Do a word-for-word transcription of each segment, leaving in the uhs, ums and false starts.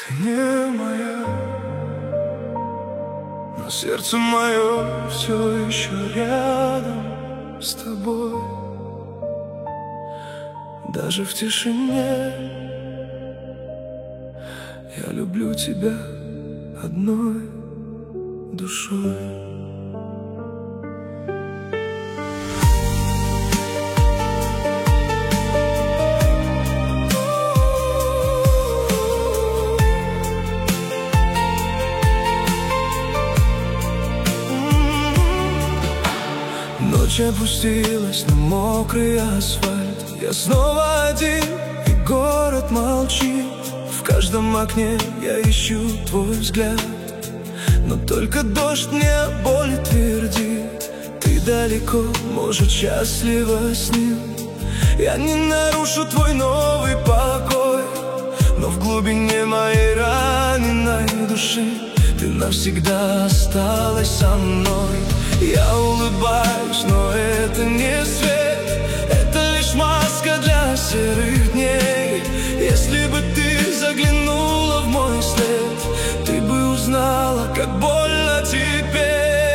Ты не моя, но сердце мое все еще рядом с тобой. Даже в тишине я люблю тебя одной душой. Ночь опустилась на мокрый асфальт. Я снова один, и город молчит. В каждом окне я ищу твой взгляд, но только дождь мне боли твердит. Ты далеко, может, счастлива с ним. Я не нарушу твой новый покой, но в глубине моей раненой души ты навсегда осталась со мной. Я улыбаюсь, но это не свет, это лишь маска для серых дней. Если бы ты заглянула в мой след, ты бы узнала, как больно теперь.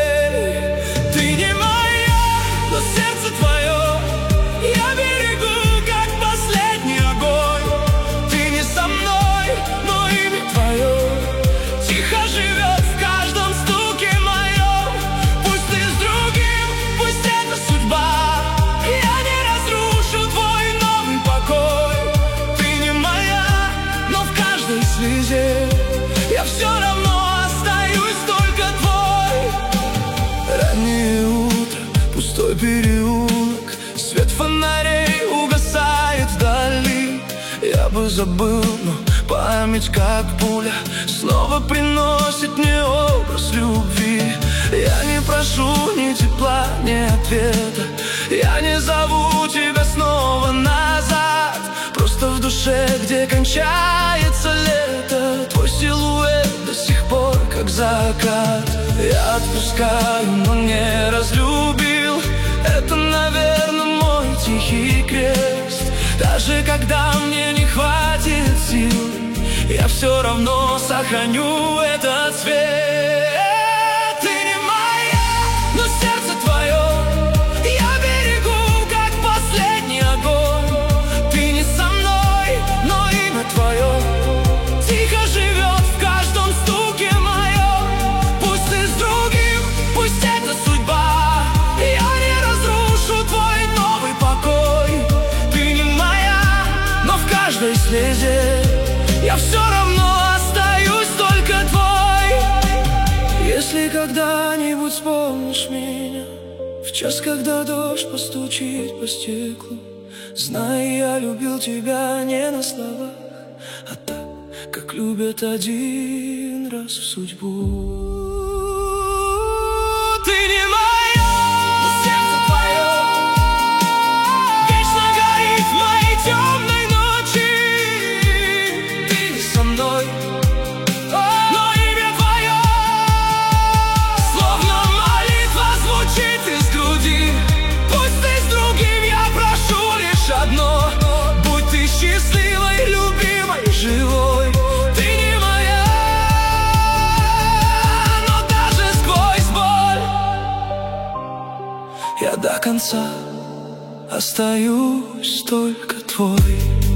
Ты не моя, но сердце твое я берегу, как последний огонь. Ты не со мной, но имя твое тихо живет в каждом стуке моем. Пусть ты с другим, пусть это судьба, я не разрушу твой новый покой. Ты не моя, но в каждой слезе я все равно остаюсь только твой. Раннее утро, пустой переулок, свет фонарей угасает вдали. Я бы забыл, но память, как пуля, снова приносит мне образ любви. Я не прошу ни тепла, ни ответа, я не зову тебя снова назад. Просто в душе, где кончается лето, твой силуэт до сих пор как закат. Я отпускаю, но не разлюбил. Это, наверное, мой тихий крест. Даже когда мне не хватит сил, я все равно сохраню этот цвет. Ты не моя, но сердце твое я берегу, как последний огонь. Ты не со мной, но имя твое тихо живет в каждом стуке моем. Пусть ты с другим, пусть это судьба, я не разрушу твой новый покой. Ты не моя, но в каждой слезе я все равно остаюсь только твой. Если когда-нибудь вспомнишь меня, в час, когда дождь постучит по стеклу, знай, я любил тебя не на словах, а так, как любят один раз в судьбу. Ты не моя, но сердце твое вечно горит в моей темной ночи. Ты не со мной, но имя твое словно молитва звучит из груди. Пусть ты с другим, я прошу лишь одно: будь ты счастливой, любимой, живой. Ты не моя, но даже сквозь боль я до конца остаюсь только твой.